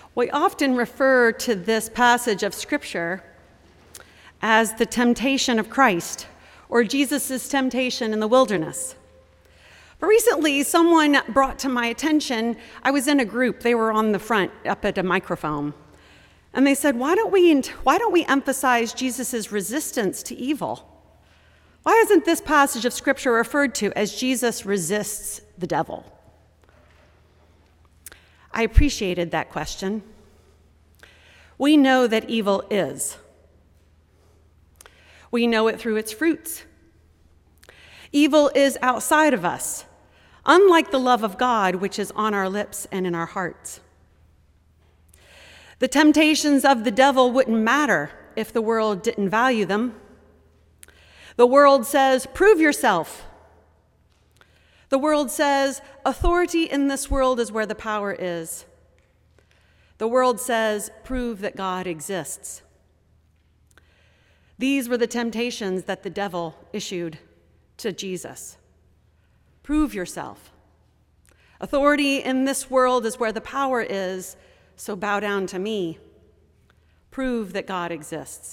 We often refer to this passage of Scripture as the temptation of Christ, or Jesus' temptation in the wilderness. But recently, someone brought to my attention, I was in a group, they were on the front up at a microphone, and they said, why don't we emphasize Jesus' resistance to evil? Why isn't this passage of Scripture referred to as Jesus resists the devil? I appreciated that question. We know that evil is. We know it through its fruits. Evil is outside of us, unlike the love of God, which is on our lips and in our hearts. The temptations of the devil wouldn't matter if the world didn't value them. The world says, prove yourself. The world says, authority in this world is where the power is. The world says, prove that God exists. These were the temptations that the devil issued to Jesus. Prove yourself. Authority in this world is where the power is, so bow down to me. Prove that God exists.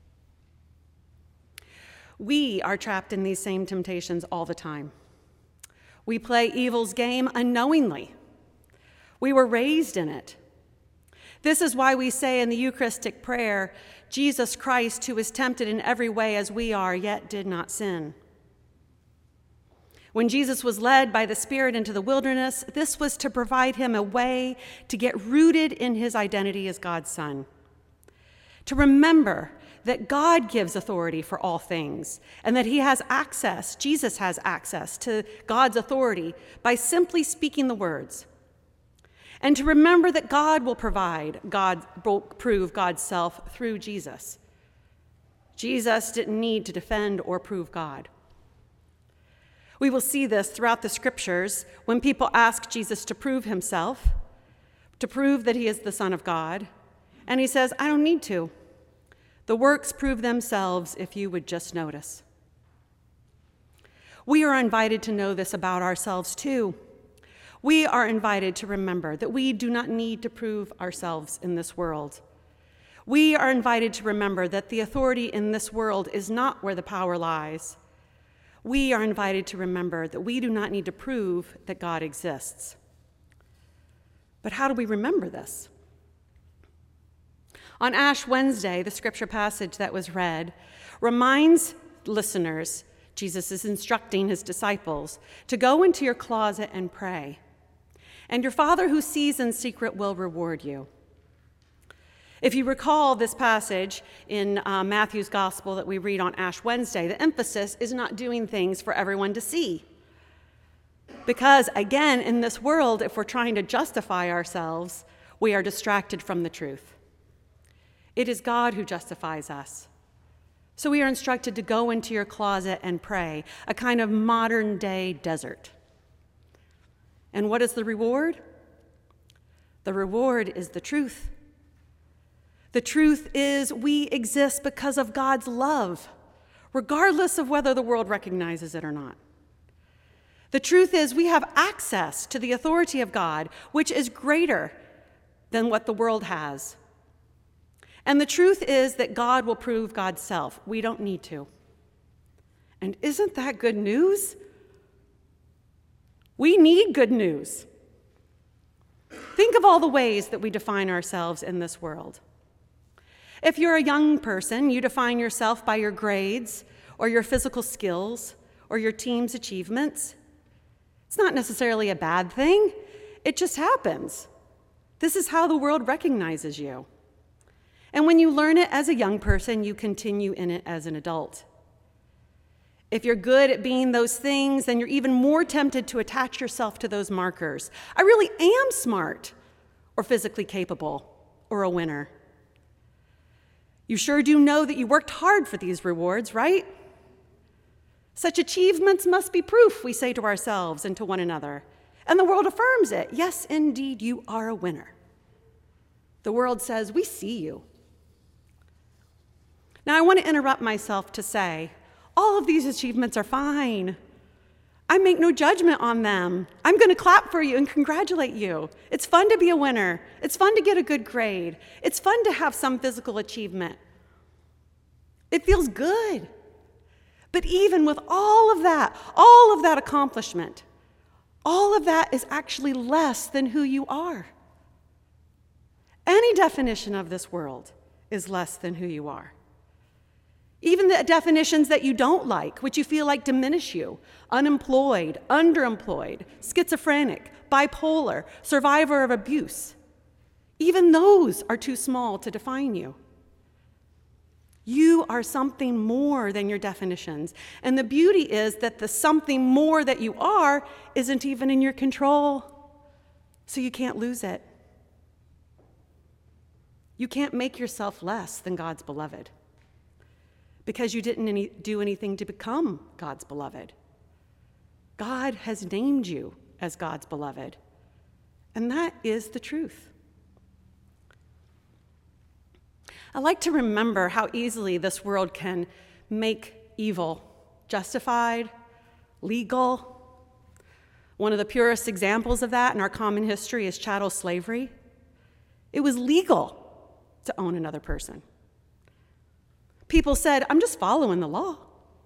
We are trapped in these same temptations all the time. We play evil's game unknowingly. We were raised in it. This is why we say in the Eucharistic prayer, Jesus Christ, who was tempted in every way as we are, yet did not sin. When Jesus was led by the Spirit into the wilderness, this was to provide him a way to get rooted in his identity as God's Son. To remember that God gives authority for all things, and that he has access, Jesus has access to God's authority by simply speaking the words. And to remember that God will prove God's self through Jesus. Jesus didn't need to defend or prove God. We will see this throughout the Scriptures when people ask Jesus to prove himself, to prove that he is the Son of God, and he says, I don't need to. The works prove themselves if you would just notice. We are invited to know this about ourselves too. We are invited to remember that we do not need to prove ourselves in this world. We are invited to remember that the authority in this world is not where the power lies. We are invited to remember that we do not need to prove that God exists. But how do we remember this? On Ash Wednesday, the scripture passage that was read reminds listeners, Jesus is instructing his disciples, to go into your closet and pray. And your Father who sees in secret will reward you. If you recall this passage in Matthew's Gospel that we read on Ash Wednesday, the emphasis is not doing things for everyone to see. Because, again, in this world, if we're trying to justify ourselves, we are distracted from the truth. It is God who justifies us. So we are instructed to go into your closet and pray, a kind of modern-day desert. And what is the reward? The reward is the truth. The truth is we exist because of God's love, regardless of whether the world recognizes it or not. The truth is we have access to the authority of God, which is greater than what the world has. And the truth is that God will prove God's self. We don't need to. And isn't that good news? We need good news. Think of all the ways that we define ourselves in this world. If you're a young person, you define yourself by your grades or your physical skills or your team's achievements. It's not necessarily a bad thing. It just happens. This is how the world recognizes you. And when you learn it as a young person, you continue in it as an adult. If you're good at being those things, then you're even more tempted to attach yourself to those markers. I really am smart, or physically capable, or a winner. You sure do know that you worked hard for these rewards, right? Such achievements must be proof, we say to ourselves and to one another. And the world affirms it. Yes, indeed, you are a winner. The world says, we see you. Now, I want to interrupt myself to say, all of these achievements are fine. I make no judgment on them. I'm going to clap for you and congratulate you. It's fun to be a winner. It's fun to get a good grade. It's fun to have some physical achievement. It feels good. But even with all of that accomplishment, all of that is actually less than who you are. Any definition of this world is less than who you are. Even the definitions that you don't like, which you feel like diminish you: unemployed, underemployed, schizophrenic, bipolar, survivor of abuse. Even those are too small to define you. You are something more than your definitions. And the beauty is that the something more that you are isn't even in your control, so you can't lose it. You can't make yourself less than God's beloved, because you didn't do anything to become God's beloved. God has named you as God's beloved, and that is the truth. I like to remember how easily this world can make evil justified, legal. One of the purest examples of that in our common history is chattel slavery. It was legal to own another person. People said, I'm just following the law.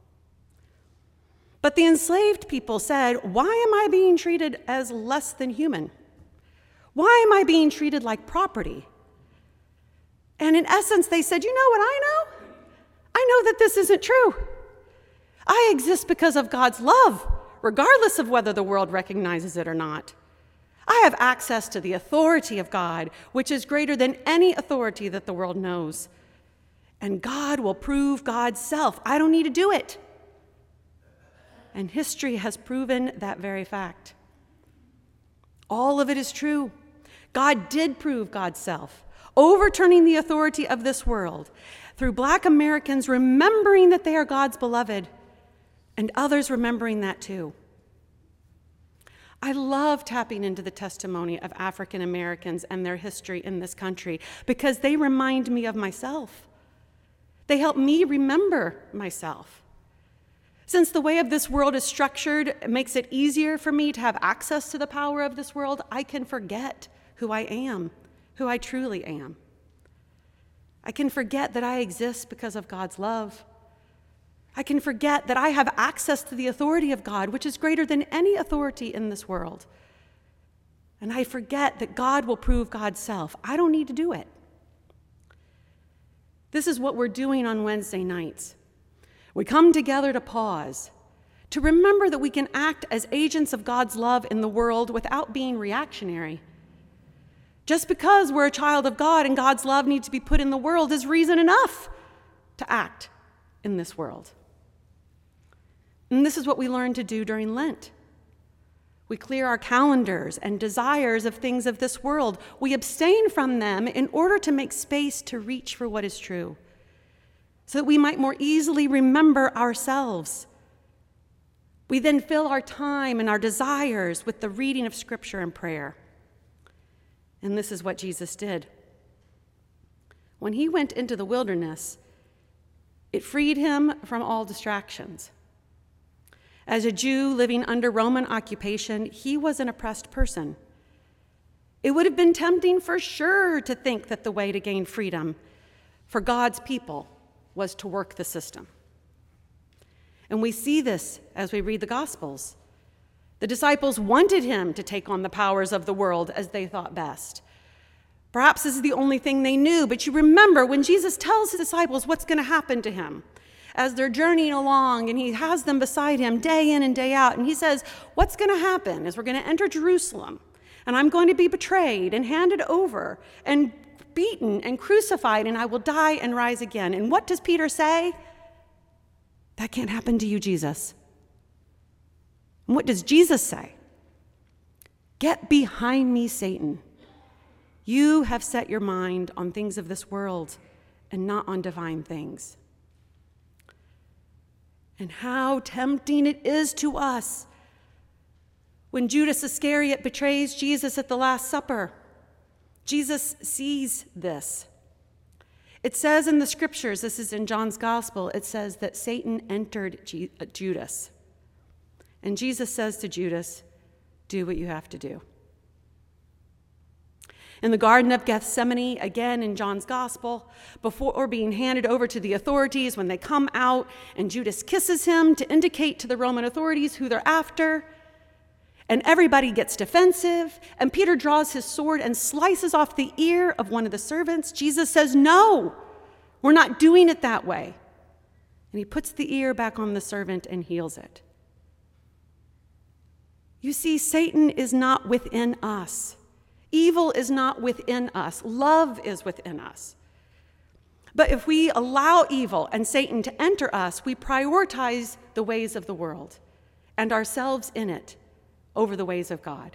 But the enslaved people said, why am I being treated as less than human? Why am I being treated like property? And in essence, they said, you know what I know? I know that this isn't true. I exist because of God's love, regardless of whether the world recognizes it or not. I have access to the authority of God, which is greater than any authority that the world knows. And God will prove God's self. I don't need to do it. And history has proven that very fact. All of it is true. God did prove God's self, overturning the authority of this world through Black Americans remembering that they are God's beloved, and others remembering that too. I love tapping into the testimony of African Americans and their history in this country because they remind me of myself. They help me remember myself. Since the way of this world is structured, it makes it easier for me to have access to the power of this world. I can forget who I am, who I truly am. I can forget that I exist because of God's love. I can forget that I have access to the authority of God, which is greater than any authority in this world. And I forget that God will prove God's self. I don't need to do it. This is what we're doing on Wednesday nights. We come together to pause, to remember that we can act as agents of God's love in the world without being reactionary. Just because we're a child of God and God's love needs to be put in the world is reason enough to act in this world. And this is what we learn to do during Lent. We clear our calendars and desires of things of this world. We abstain from them in order to make space to reach for what is true, so that we might more easily remember ourselves. We then fill our time and our desires with the reading of Scripture and prayer. And this is what Jesus did. When he went into the wilderness, it freed him from all distractions. As a Jew living under Roman occupation, he was an oppressed person. It would have been tempting for sure to think that the way to gain freedom for God's people was to work the system. And we see this as we read the Gospels. The disciples wanted him to take on the powers of the world as they thought best. Perhaps this is the only thing they knew, but you remember when Jesus tells his disciples what's going to happen to him as they're journeying along, and he has them beside him day in and day out, and he says, what's going to happen is we're going to enter Jerusalem, and I'm going to be betrayed and handed over and beaten and crucified, and I will die and rise again. And what does Peter say? That can't happen to you, Jesus. And what does Jesus say? Get behind me, Satan. You have set your mind on things of this world and not on divine things. And how tempting it is to us when Judas Iscariot betrays Jesus at the Last Supper. Jesus sees this. It says in the scriptures, this is in John's gospel, it says that Satan entered Judas. And Jesus says to Judas, do what you have to do. In the Garden of Gethsemane, again in John's Gospel, before being handed over to the authorities, when they come out and Judas kisses him to indicate to the Roman authorities who they're after, and everybody gets defensive, and Peter draws his sword and slices off the ear of one of the servants, Jesus says, no, we're not doing it that way. And he puts the ear back on the servant and heals it. You see, Satan is not within us. Evil is not within us. Love is within us. But if we allow evil and Satan to enter us, we prioritize the ways of the world and ourselves in it over the ways of God.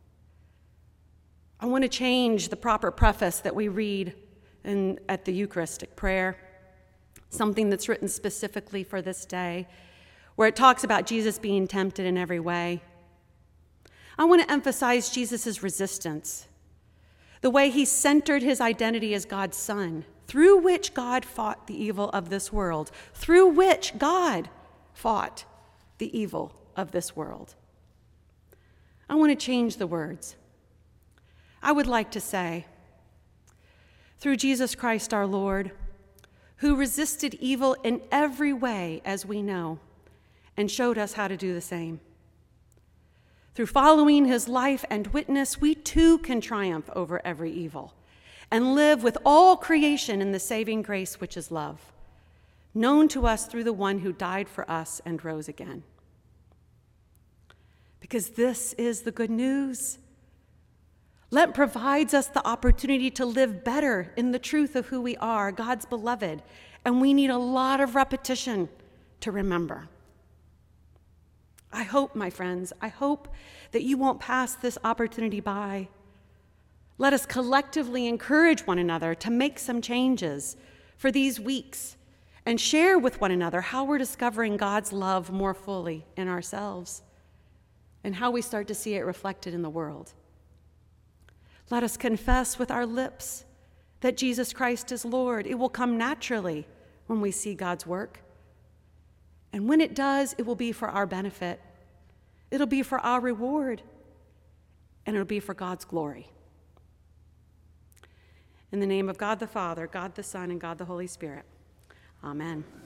I want to change the proper preface that we read at the Eucharistic prayer, something that's written specifically for this day, where it talks about Jesus being tempted in every way. I want to emphasize Jesus' resistance, the way he centered his identity as God's son, through which God fought the evil of this world, through which God fought the evil of this world. I want to change the words. I would like to say, through Jesus Christ our Lord, who resisted evil in every way as we know, and showed us how to do the same. Through following his life and witness, we too can triumph over every evil and live with all creation in the saving grace which is love, known to us through the one who died for us and rose again. Because this is the good news. Lent provides us the opportunity to live better in the truth of who we are, God's beloved, and we need a lot of repetition to remember. I hope, my friends, I hope that you won't pass this opportunity by. Let us collectively encourage one another to make some changes for these weeks and share with one another how we're discovering God's love more fully in ourselves and how we start to see it reflected in the world. Let us confess with our lips that Jesus Christ is Lord. It will come naturally when we see God's work. And when it does, it will be for our benefit. It'll be for our reward. And it'll be for God's glory. In the name of God the Father, God the Son, and God the Holy Spirit. Amen.